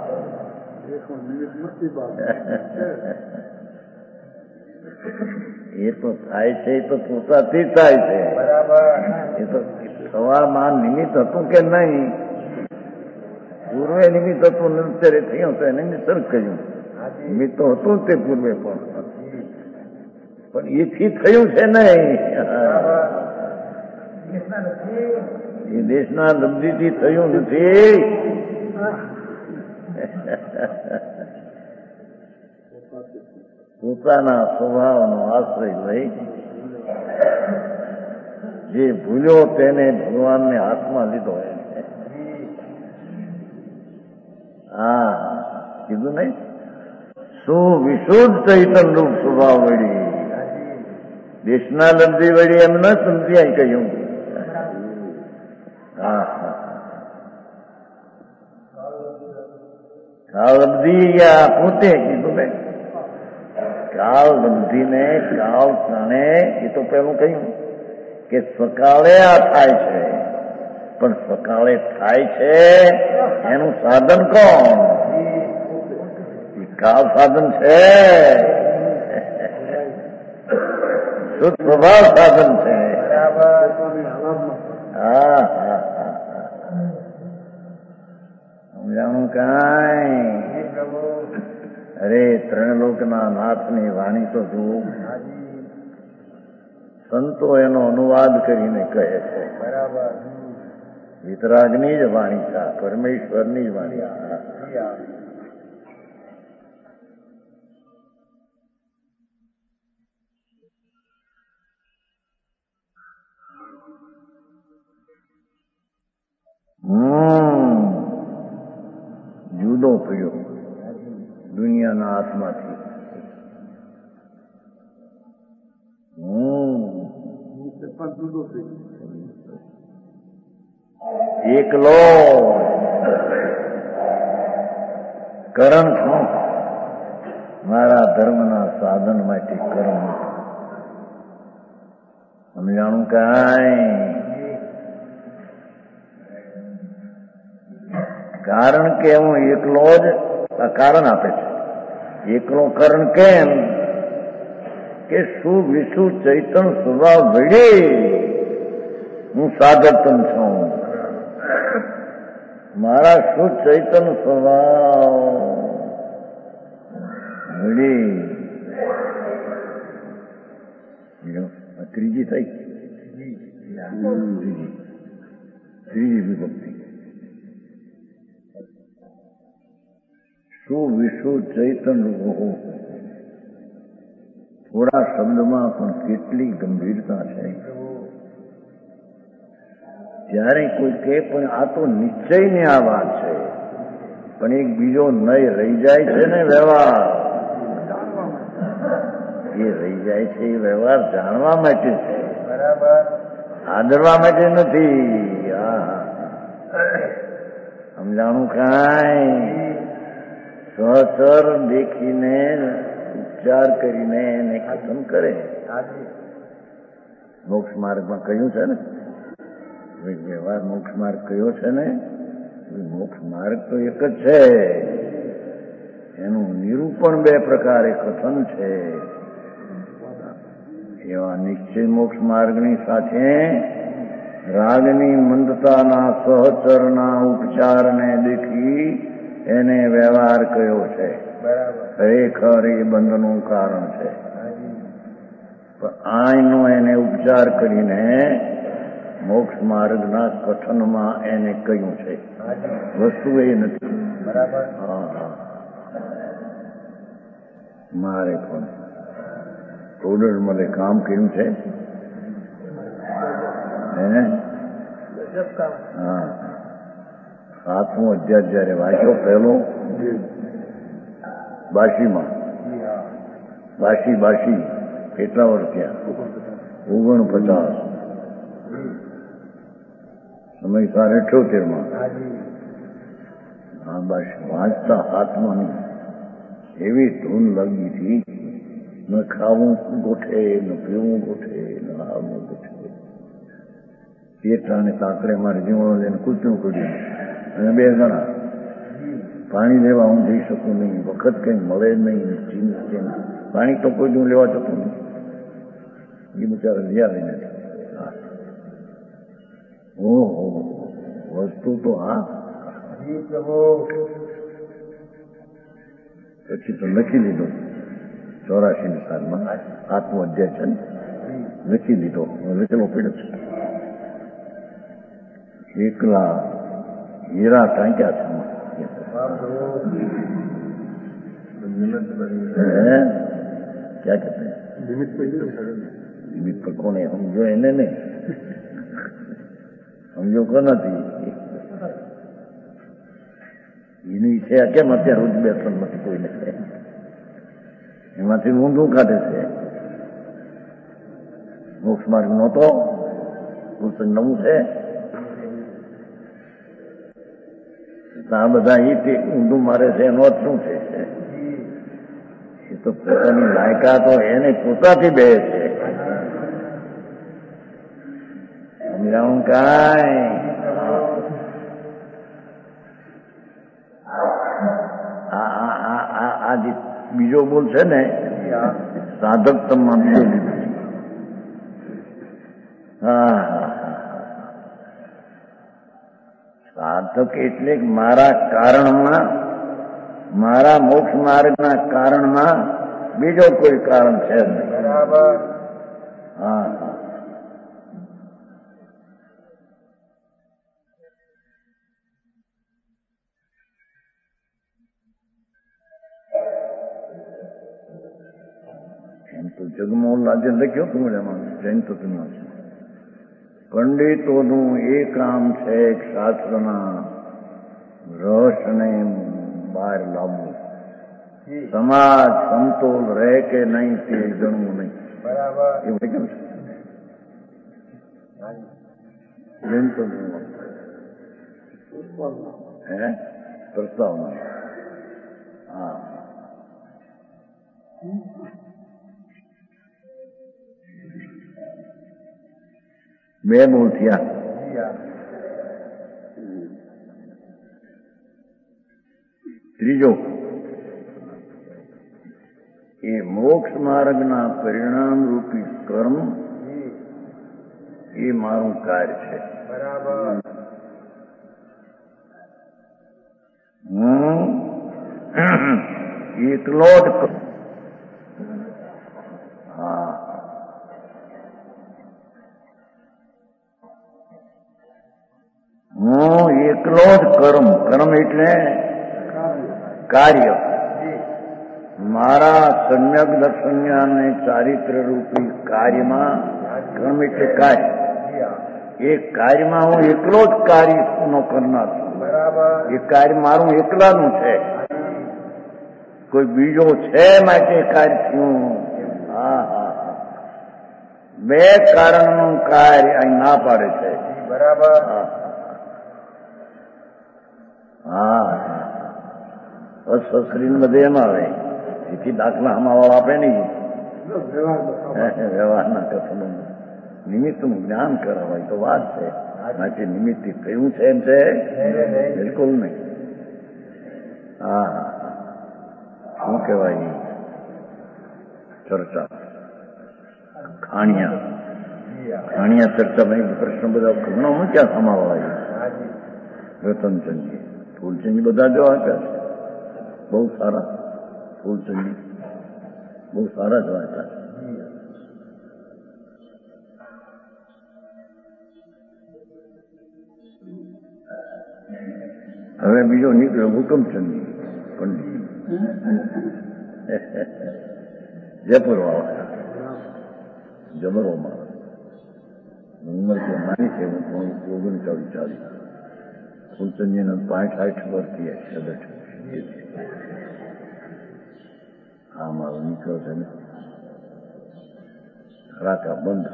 એ તો થાય છે, એ તો પોતાથી થાય છે. એ તો સવારમાં નિમિત્ત હતું કે નહીં? પૂર્વે નિમિત્ત હતું, અત્યારે થયું તો એને નિસર્ગ કહ્યું. નિમિત્ત તો હતું તે પૂર્વે પણ એથી થયું છે નહીં. એ દેશના લબ્ધિથી થયું નથી. પોતાના સ્વભાવનો આશ્રય લઈ જે ભૂલ્યો તેને ભગવાનને હાથમાં લીધો. હા કીધું નહીં? સુવિશુદ્ધ ચૈતન રૂપ સ્વભાવ વળી દેશના લબ્ધિ વળી એમ ન સમજ્યા કહ્યું. હા કાળ લબ્ધિ પોતે કીધું ને. કાળ લબ્ધિને કાળ જાણે એ તો પેલું કહ્યું કે સકાળે આ થાય છે, પણ સકાળે થાય છે એનું સાધન કોણ? કાળ સાધન છે, શુદ્ધ સ્વભાવ સાધન છે. હા સમજાણું કાંઈ? અરે ત્રણલોકના નાથની વાણી તો જુઓ. સંતો એનો અનુવાદ કરીને કહે છે. વિતરાગની જ વાણી છે, પરમેશ્વરની જ વાણી છે. જુદો થયો દુનિયાના આત્માથી. એકલો કરણ છું મારા ધર્મના સાધન માટે કર્મ. સમજાણું કાંઈ? કારણ કે હું એકલો જ કારણ આપે છે. એકલો કારણ કેમ કે સુવિશુદ્ધ ચૈતન સ્વભાવ વળી હું સાધતન છું. મારા શુદ્ધ ચૈતન સ્વભાવ વળી ત્રીજી થઈ. ત્રીજી વિભક્તિ સુવિશુદ્ધ ચૈતન. થોડા શબ્દમાં પણ કેટલી ગંભીરતા છે. જ્યારે કોઈ કહે પણ આ તો નિશ્ચયની આ વાત છે, પણ એક બીજો નય રહી જાય છે ને વ્યવહાર. એ રહી જાય છે એ વ્યવહાર જાણવા માટે છે, આદરવા માટે નથી. સમજાણું કાંઈ? સહચર દેખીને ઉપચાર કરીને એને ખતમ કરે. મોક્ષ માર્ગમાં કહ્યું છે ને, વ્યવહાર મોક્ષ માર્ગ કયો છે ને? મોક્ષ માર્ગ તો એક જ છે, એનું નિરૂપણ બે પ્રકારે કથન છે. એવા નિશ્ચય મોક્ષ માર્ગની સાથે રાગની મંદતાના સહચરના ઉપચારને દેખી એને વ્યવહાર કયો છે. ખરેખર એ બંધનું કારણ છે, પણ આનો એને ઉપચાર કરીને મોક્ષ માર્ગના કથનમાં એને કહ્યું છે. વસ્તુ એ નથી. મારે પણ ટોડર મને કામ કર્યું છે. હા, 7મો અધ્યાય જયારે વાંચ્યો પહેલો બાશીમાં, બાશી કેટલા વર્ષ થયા? 49. સમયસાર 78માં. હા, બસ વાંચતા હાથમાંની એવી ધૂન લાગી હતી. ન ખાવું ગોઠે, ન પીવું ગોઠે, ન આવવું ગોઠે. પેટા ને કાકડે મારે જીવણો લઈને કૂતરું કર્યું અને 2 જણા પાણી લેવા હું જઈ શકું નહીં, વખત કંઈ મળે નહીં, પાણી તો કોઈ હું લેવા જતું નહીં. એ બિચારા લઈ આવીને ઓહો વસ્તુ તો હા. પછી તો લખી લીધો 84ની સાલમાં 7મો અધ્યાય છે ને, લખી લીધો, લખેલો પડ્યો છે. એકલા હીરા ટાંક્યા છે. ક્યાં કહેते हैं નિમિત્ત પર કોને સમજો એને નહીં, સમજો કો નથી એની છે. કેમ અત્યારે રોજ બેસન નથી કોઈને, એમાંથી ઊંધું કાઢે છે. મોક્ષ માર્ગ નહોતો, પુસ્તક નવું છે. આ બધા એ ઊંધું મારે છે એનો અર્થ શું છે? એ તો પોતાની લાયકાતો એને પોતાથી બે છે. સમજાવું કાંઈ? આ જે બીજો બોલ છે ને, સાધકતમમાં બીજો લીધો છે. હા, સાધક એટલે મારા કારણમાં, મારા મોક્ષ માર્ગના કારણમાં બીજો કોઈ કારણ છે નહીં. બરાબર. હા, એમ તો જગમોહન આજે લખ્યો હતું એમાં જૈન તત્વમાં છે. પંડિતોનું એ કામ છે શાસ્ત્રના રહસ્યને બહાર લાવવું. સમાજ સમતોલ રહે કે નહીં તે ગણવું નહીં. બરાબર. એવું કેમ છે? જૈન તત્વમાં પ્રસ્તાવના. હા, બે બોલ થયા. ત્રીજો, એ મોક્ષ માર્ગના પરિણામ રૂપી કર્મ એ મારું કાર્ય છે. બરાબર. હું એકલો જ કરું. હા, હું એકલો જ કર્મ એટલે કાર્ય મારા સમ્યક દર્શન્યાને ચારિત્ર રૂપી કાર્યમાં, કર્મ એટલે કાર્ય, એ કાર્યમાં હું એકલો જ કાર્યનો કરનાર છું. બરાબર. એ કાર્ય મારું એકલાનું છે, કોઈ બીજો છે માટે કાર્ય થયું. હા હા, બે કારણનું કાર્ય અહીં ના પાડે છે. બરાબર. હા, અસસ્ત્રી બધે એમ આવે, એથી દાખલા હમાવાળા આપે નહીં. વ્યવહારના કથનો નિમિત્તનું જ્ઞાન કરાવાય તો વાત છે, બાકી નિમિત્ત કયું છે એમ છે બિલકુલ નહીં. હા, શું કહેવાય ચર્ચા? ખાણિયા ચર્ચા ભાઈ પ્રશ્ન બધા ઘણો ક્યાં સમાવાય? રતનચંદજી, ફૂલચંદજી બધા જો આપ્યા છે, બહુ સારા. ફૂલચંદજી બહુ સારા જ વાંચ્યા છે. હવે બીજો નીકળ્યો હુકમચંદજી પંડિત. જયપુર વાળા જબરો મારો ઉંમર તો નાની છે. હું 39-40 ફૂલચંદજીને 65 વર્ષથી સદટ. હા મારો નીકળો છે ને રાખા બંધ.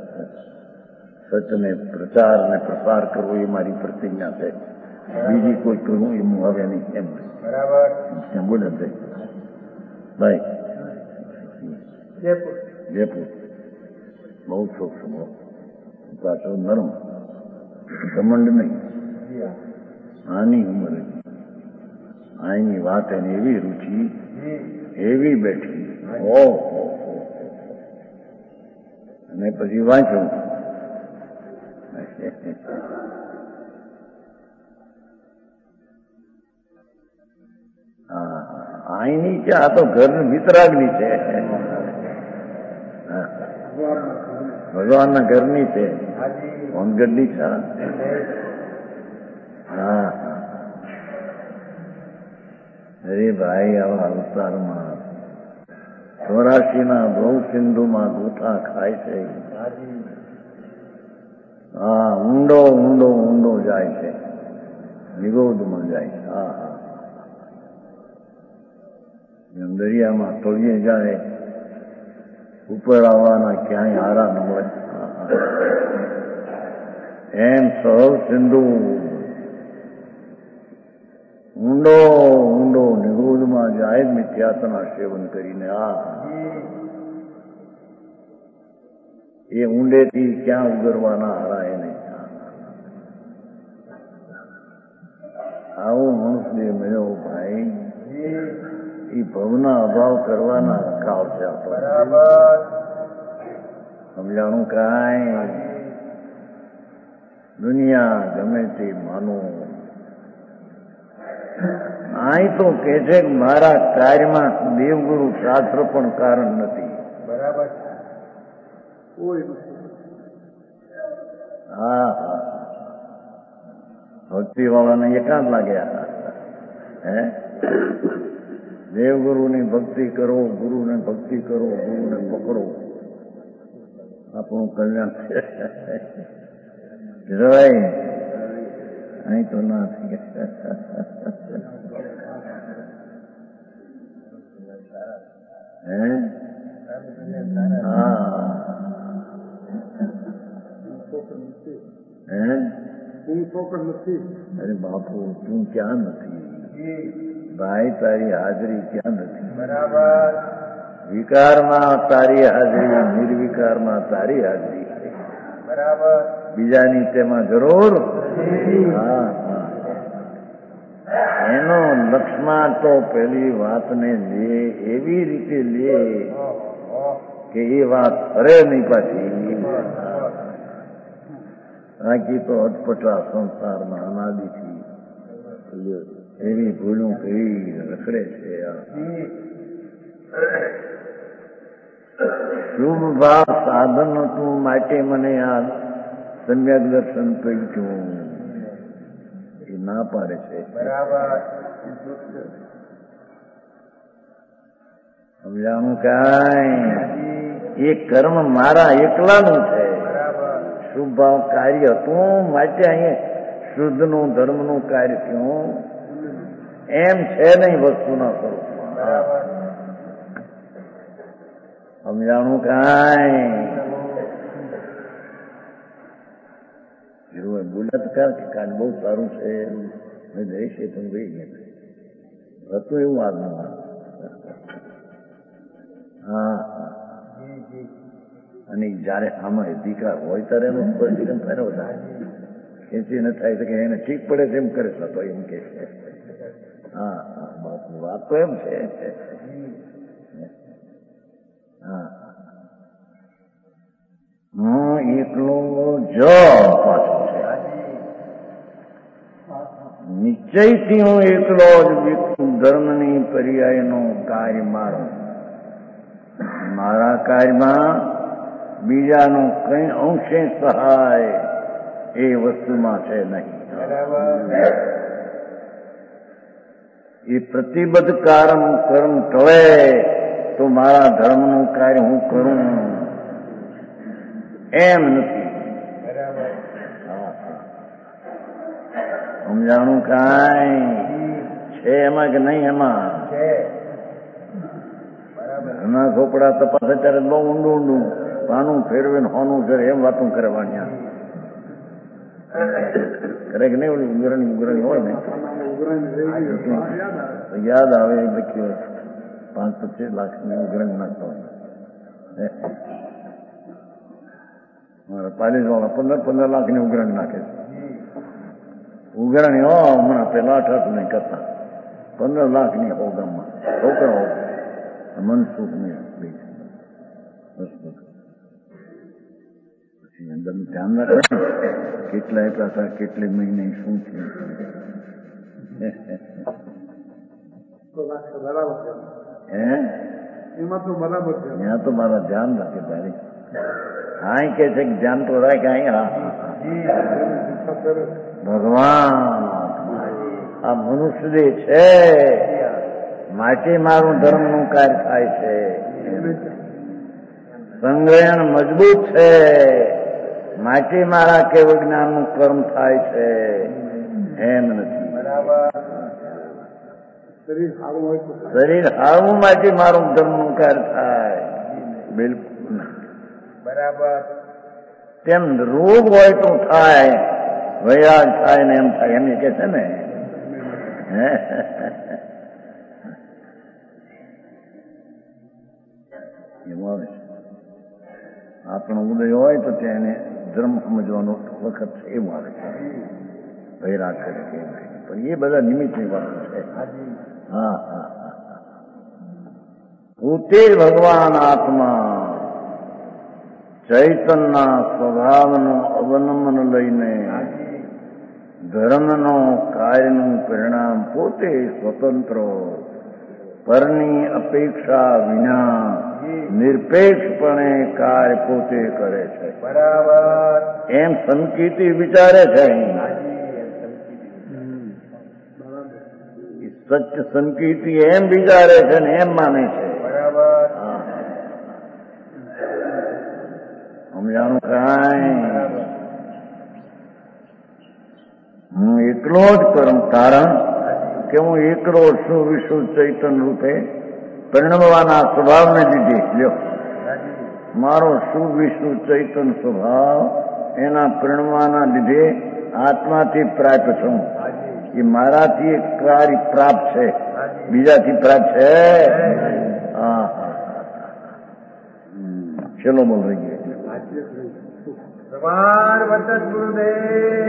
સચને પ્રચાર ને પ્રસાર કરવો એ મારી પ્રતિજ્ઞા છે. બીજી કોઈ કરવું એ હું હવે નહીં. એમ બરાબર. બોલે ભાઈ જયપુર. જયપુર બહુ સૂક્ષ્મ પાછો નરમ ઘમંડ નહીં. આની ઉંમર આની વાત એને એવી રુચિ એવી બેઠી. ઓહો અને પછી વાંચ્યું. આઈની છે. આ તો ઘર વિતરાગની છે. ભગવાનના ઘરની છે. હોનગઢની છે. હા અરે ભાઈ આવા અવતારમાં 84ના ભવ સિંધુમાં ગોથા ખાય છે. હા ઊંડો ઊંડો ઊંડો જાય છે. નિગોદમાં જાય છે. હા હા દરિયામાં તળિયે જાય ઉપર આવવાના ક્યાંય આરા ન મળે. એમ સહજ સિંધુ ઊંડો ઊંડો નિગોદમાં જાય મિથ્યાત્વના સેવન કરીને. આ એ ઊંડેથી ક્યાં ઉગરવાના હરાય નહીં. આવો મનુષ્ય મળ્યો ભાઈ. એ ભવના અભાવ કરવાના કાળ છે. સમજાણું કાંઈ દુનિયા ગમે તે માનો. અહીં તો કે છે કે મારા કાર્યમાં દેવગુરુ શાસ્ત્ર પણ કારણ નથી. બરાબર. હા હા ભક્તિ વાળાને એકાંત લાગ્યા. હે દેવગુરુની ભક્તિ કરો, ગુરુને ભક્તિ કરો, ગુરુને પકડો, આપણું કલ્યાણ જવાય. અહીં તો ના થઈ. હે હા હે અરે બાપુ તું ક્યાં નથી ભાઈ? તારી હાજરી ક્યાં નથી? બરાબર. વિકારમાં તારી હાજરી, નિર્વિકારમાં તારી હાજરી. બરાબર. બીજાની તેમાં જરૂર. હા હા એનો લક્ષ્મણ તો પેલી વાતને લે એવી રીતે લે કે એ વાત ફરે નહીં પાછી. બાકી તો અટપટા સંસારમાં અનાદિથી એવી ભૂલું કરી રખડે છે. શુભ ભાવ સાધન હતું માટે મને આ સમ્યક દર્શન કહ્યું. એ ના પાડે છે. બરાબર. સમજાણું કાંઈ? એ કર્મ મારા એકલાનું છે. શુભ ભાવ કાર્ય હતું માટે અહીંયા શુદ્ધનું ધર્મનું કાર્ય થયું. એમ છે નહીં વસ્તુના સ્વરૂપમાં. સમજાણું કાંઈ? એવું બોલ્યા કે કાન બહુ સારું છે જઈશ એ પણ ગઈ હતું એવું આજનું. હા અને જયારે આમાં અધિકાર હોય ત્યારે એનો સ્પષ્ટીકરણ થાય બધા ખેંચી ન થાય તો કે એને ઠીક પડે છે એમ કરે તો એમ કે હા હા વાત તો એમ છે. હા હું એકલો જ પાછો છે. નિશ્ચયથી હું એકલો જ ધર્મની પર્યાયનો કાર્ય મારો. મારા કાર્યમાં બીજાનો કઈ અંશે સહાય એ વસ્તુમાં છે નહીં. એ પ્રતિબદ્ધ કર્મ ટળે તો મારા ધર્મનું કાર્ય હું કરું એમ નથી. બરાબર. સમજાણું કાંઈ છે એમાં કે નહીં? એમાં છે. બરાબર. ઘરના ચોપડા તપાસ અત્યારે બહુ ઊંડું પાનું ફેરવે ને હોનું ફેરવે એમ વાતું કરવાની કરે કે નહીં? ઓલી ઉગરણી હોય ને યાદ આવે એ લખ્યું 5-25 લાખની ઉગરણી નાખતો મારા પાલીસ વાળા 15 લાખની ઉગરણી નાખે છે. ઉગરણી હો હમણાં પેલા 8 નહીં કરતા 15 લાખની હો ગામમાં છોકરાઓ મનસુખની પછી અંદરનું ધ્યાન રાખે કેટલા એટલા થાય કેટલે મહિને શું છે. ત્યાં તો મારા ધ્યાન રાખે તારી હા કે છે કે ધ્યાન તો રાખે અહીંયા ભગવાન આ મનુષ્ય દેહ છે માટે મારું ધર્મનું કાર્ય થાય છે. સંગ્રહણ મજબૂત છે માટે મારા કેવળ જ્ઞાનનું કર્મ થાય છે એમ નથી. શરીર હારવું માટે મારું ધર્મનું કાર્ય થાય બિલકુલ બરાબર. તેમ રોગ હોય તો થાય વૈરાગ થાય ને એમ થાય એમ કે છે ને. આપણો ઉદય હોય તો ત્યાં એને ધર્મ સમજવાનો વખત છે એવું આવે છે વૈરાગ કરે કે પણ એ બધા નિમિત્તની વાતો છે. હા હા પોતે ભગવાન આત્મા ચૈતનના સ્વભાવનો અવલંબન લઈને ધર્મનો કાર્યનું પરિણામ પોતે સ્વતંત્ર પરની અપેક્ષા વિના નિરપેક્ષપણે કાર્ય પોતે કરે છે. બરાબર. એમ સંકિતિ વિચારે છે. સત્ય સંકિતિ એમ વિચારે છે ને એમ માને છે. બરાબર. સમજાણું કાંઈ? હું એકલો જ કરું કારણ કે હું એકલો છું વિશુદ્ધ ચૈતન રૂપે પરિણમવાના સ્વભાવને લીધે. લ્યો મારો શુદ્ધ વિશુદ્ધ ચૈતન સ્વભાવ એના પરિણમવાના લીધે આત્માથી પ્રાપ્ત છું. એ મારાથી એક કાર્ય પ્રાપ્ત છે બીજાથી પ્રાપ્ત છે. હા ચલો બોલ રહી ભગવાન વર્તન ગુરુદેવ